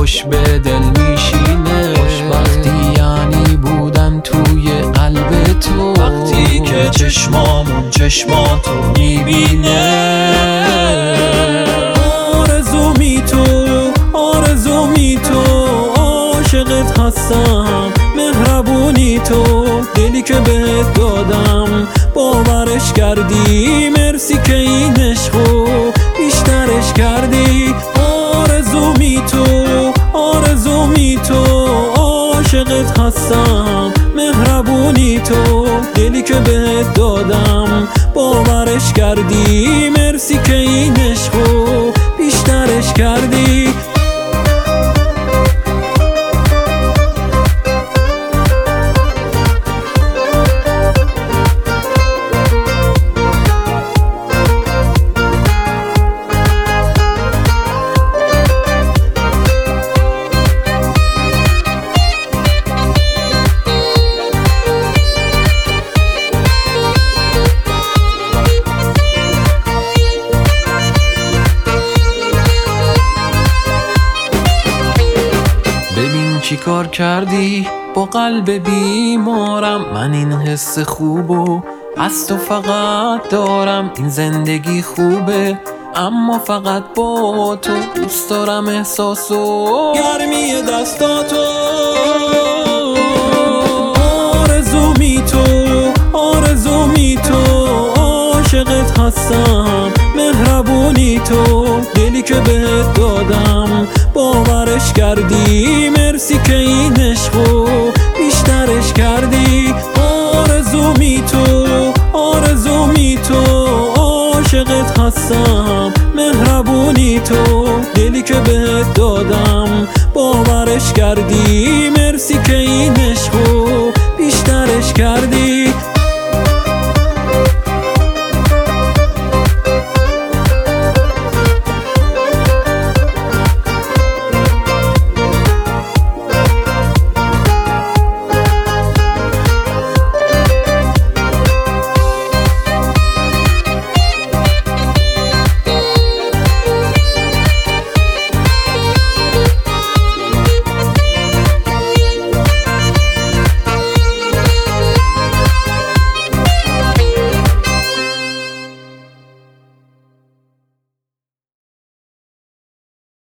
خوش به دل میشینه. خوشبختی یعنی بودن توی قلب تو، وقتی که چشمامون چشماتو میبینه. آرزومی تو عاشقت هستم، مهربونی تو دلی که بهت دادم باورش کردی، مرسی که این عشقو بیشترش کردی. آرزومی تو عاشقت هستم، مهربونی تو دلی که بهت دادم باورش کردی، مرسی که این عشقو بیشترش کردی. چی کار کردی با قلب بیمارم؟ من این حس خوبو از تو فقط دارم. این زندگی خوبه اما فقط با تو، دوست دارم احساسو گرمی دستاتو. آرزومی تو عاشقت هستم، مهربونی تو دلی که بهت دادم باورش کردی، مرسی که این عشقو بیشترش کردی. آرزومی تو عاشقت هستم، مهربونی تو دلی که بهت دادم باورش کردی، مرسی که این